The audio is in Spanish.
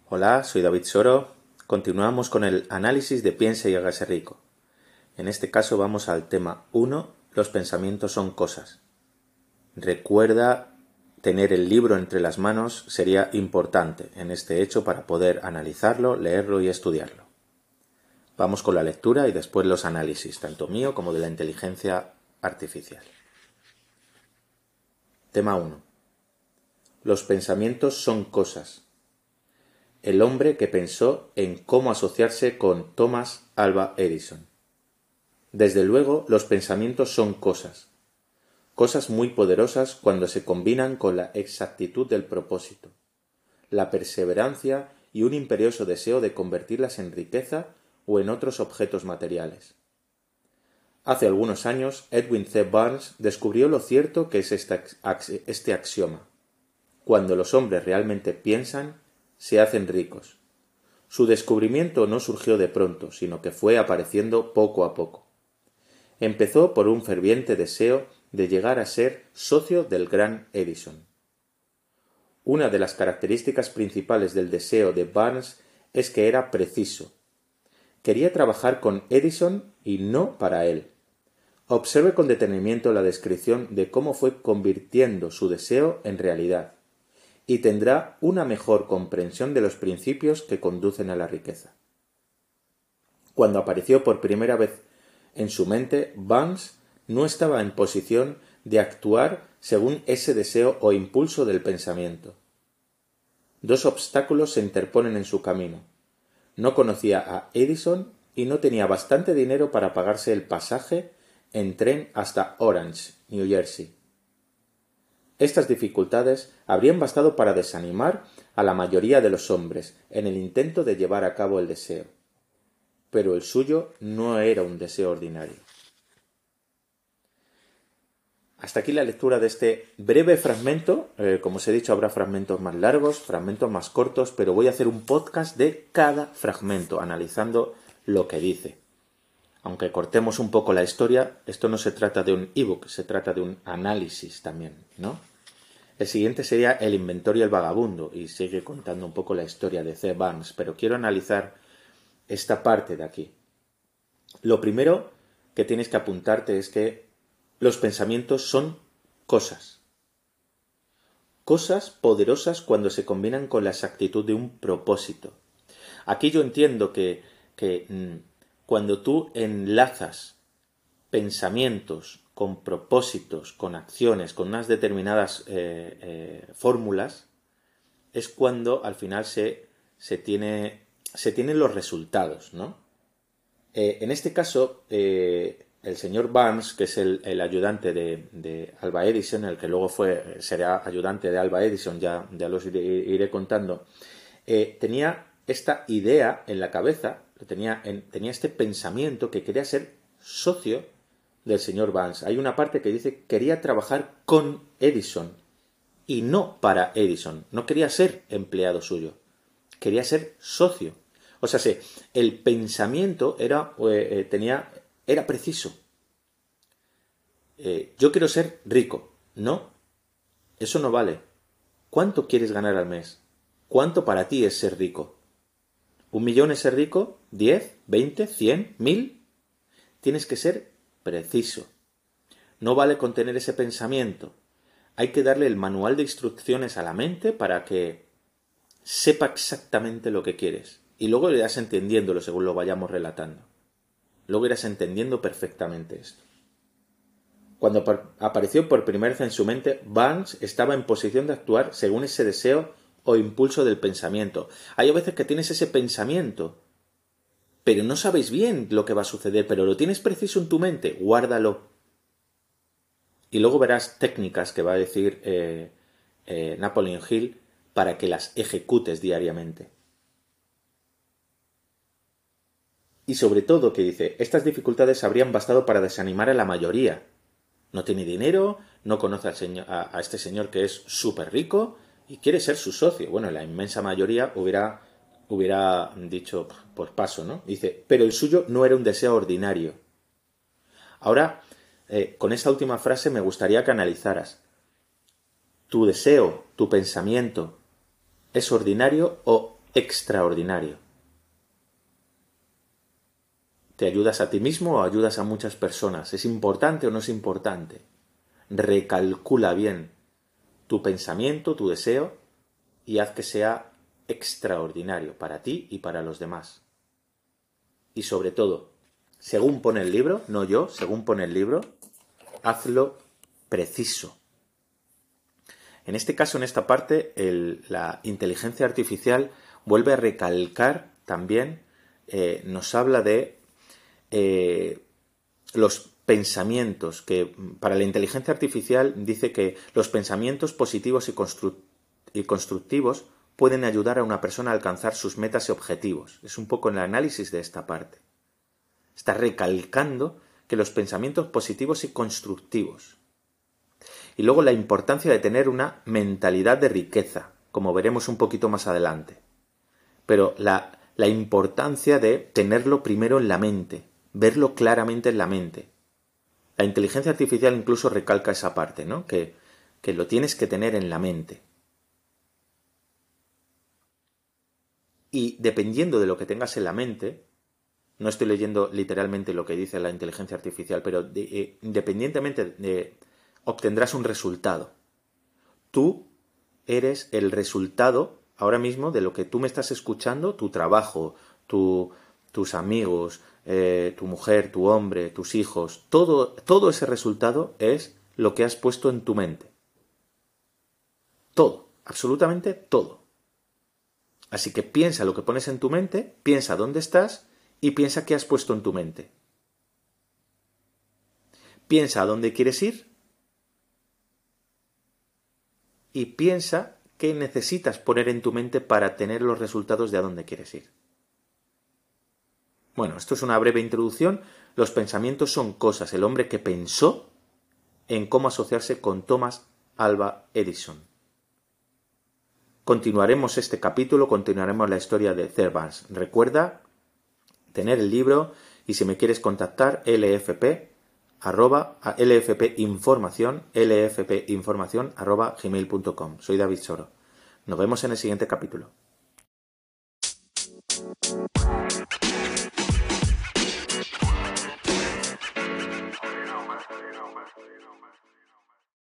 Hola, soy David Soro. Continuamos con el análisis de Piense y hágase rico. En este caso vamos al tema 1, los pensamientos son cosas. Recuerda tener el libro entre las manos, sería importante en este hecho para poder analizarlo, leerlo y estudiarlo. Vamos con la lectura y después los análisis, tanto mío como de la inteligencia artificial. Tema 1. Los pensamientos son cosas. El hombre que pensó en cómo asociarse con Thomas Alva Edison. Desde luego, los pensamientos son cosas muy poderosas cuando se combinan con la exactitud del propósito, la perseverancia y un imperioso deseo de convertirlas en riqueza o en otros objetos materiales. Hace algunos años, Edwin C. Burns descubrió lo cierto que es este axioma. Cuando los hombres realmente piensan, se hacen ricos. Su descubrimiento no surgió de pronto, sino que fue apareciendo poco a poco. Empezó por un ferviente deseo de llegar a ser socio del gran Edison. Una de las características principales del deseo de Burns es que era preciso. Quería trabajar con Edison y no para él. Observe con detenimiento la descripción de cómo fue convirtiendo su deseo en realidad, y tendrá una mejor comprensión de los principios que conducen a la riqueza. Cuando apareció por primera vez en su mente, Burns no estaba en posición de actuar según ese deseo o impulso del pensamiento. Dos obstáculos se interponen en su camino. No conocía a Edison y no tenía bastante dinero para pagarse el pasaje en tren hasta Orange, New Jersey. Estas dificultades habrían bastado para desanimar a la mayoría de los hombres en el intento de llevar a cabo el deseo. Pero el suyo no era un deseo ordinario. Hasta aquí la lectura de este breve fragmento. Como os he dicho, habrá fragmentos más largos, fragmentos más cortos, pero voy a hacer un podcast de cada fragmento, analizando lo que dice. Aunque cortemos un poco la historia, esto no se trata de un ebook, se trata de un análisis también, ¿no? El siguiente sería El inventor y el vagabundo, y sigue contando un poco la historia de C. Burns, pero quiero analizar esta parte de aquí. Lo primero que tienes que apuntarte es que los pensamientos son cosas. Cosas poderosas cuando se combinan con la exactitud de un propósito. Aquí yo entiendo que cuando tú enlazas pensamientos con propósitos, con acciones, con unas determinadas fórmulas, es cuando al final se tienen los resultados, ¿no? En este caso, el señor Burns, que es el ayudante de Alva Edison, el que luego será ayudante de Alva Edison, ya los iré contando, tenía esta idea en la cabeza, tenía este pensamiento que quería ser socio del señor Burns. Hay una parte que dice que quería trabajar con Edison y no para Edison. No quería ser empleado suyo, quería ser socio. O sea, el pensamiento era preciso. Yo quiero ser rico. No, eso no vale. ¿Cuánto quieres ganar al mes? ¿Cuánto para ti es ser rico? ¿1 millón es ser rico? ¿10? ¿20? ¿100? ¿1000? Tienes que ser preciso. No vale con tener ese pensamiento. Hay que darle el manual de instrucciones a la mente para que sepa exactamente lo que quieres. Y luego irás entendiéndolo según lo vayamos relatando. Luego irás entendiendo perfectamente esto. Cuando apareció por primera vez en su mente, Burns estaba en posición de actuar según ese deseo o impulso del pensamiento. Hay veces que tienes ese pensamiento, pero no sabes bien lo que va a suceder, pero lo tienes preciso en tu mente, guárdalo. Y luego verás técnicas que va a decir Napoleon Hill para que las ejecutes diariamente. Y sobre todo, que dice, estas dificultades habrían bastado para desanimar a la mayoría. No tiene dinero, no conoce a este señor que es súper rico y quiere ser su socio. Bueno, la inmensa mayoría hubiera dicho por paso, ¿no? Dice, pero el suyo no era un deseo ordinario. Ahora, con esta última frase me gustaría que analizaras. ¿Tu deseo, tu pensamiento, es ordinario o extraordinario. ¿Te ayudas a ti mismo o ayudas a muchas personas? ¿Es importante o no es importante? Recalcula bien tu pensamiento, tu deseo, y haz que sea extraordinario para ti y para los demás. Y sobre todo, según pone el libro, no yo, según pone el libro, hazlo preciso. En este caso, en esta parte, la inteligencia artificial vuelve a recalcar también, nos habla de los pensamientos, que para la inteligencia artificial dice que los pensamientos positivos y constructivos pueden ayudar a una persona a alcanzar sus metas y objetivos. Es un poco el análisis de esta parte. Está recalcando que los pensamientos positivos y constructivos. Y luego la importancia de tener una mentalidad de riqueza, como veremos un poquito más adelante. Pero la importancia de tenerlo primero en la mente, verlo claramente en la mente. La inteligencia artificial incluso recalca esa parte, ¿no? Que lo tienes que tener en la mente. Y dependiendo de lo que tengas en la mente, no estoy leyendo literalmente lo que dice la inteligencia artificial, pero independientemente obtendrás un resultado. Tú eres el resultado ahora mismo de lo que tú me estás escuchando, tu trabajo, tus amigos, tu mujer, tu hombre, tus hijos, todo ese resultado es lo que has puesto en tu mente. Todo, absolutamente todo. Así que piensa lo que pones en tu mente, piensa dónde estás y piensa qué has puesto en tu mente. Piensa a dónde quieres ir y piensa qué necesitas poner en tu mente para tener los resultados de a dónde quieres ir. Bueno, esto es una breve introducción. Los pensamientos son cosas. El hombre que pensó en cómo asociarse con Thomas Alva Edison. Continuaremos este capítulo, continuaremos la historia de Cervantes. Recuerda tener el libro y si me quieres contactar, lfp.informacion@gmail.com. Soy David Soro. Nos vemos en el siguiente capítulo.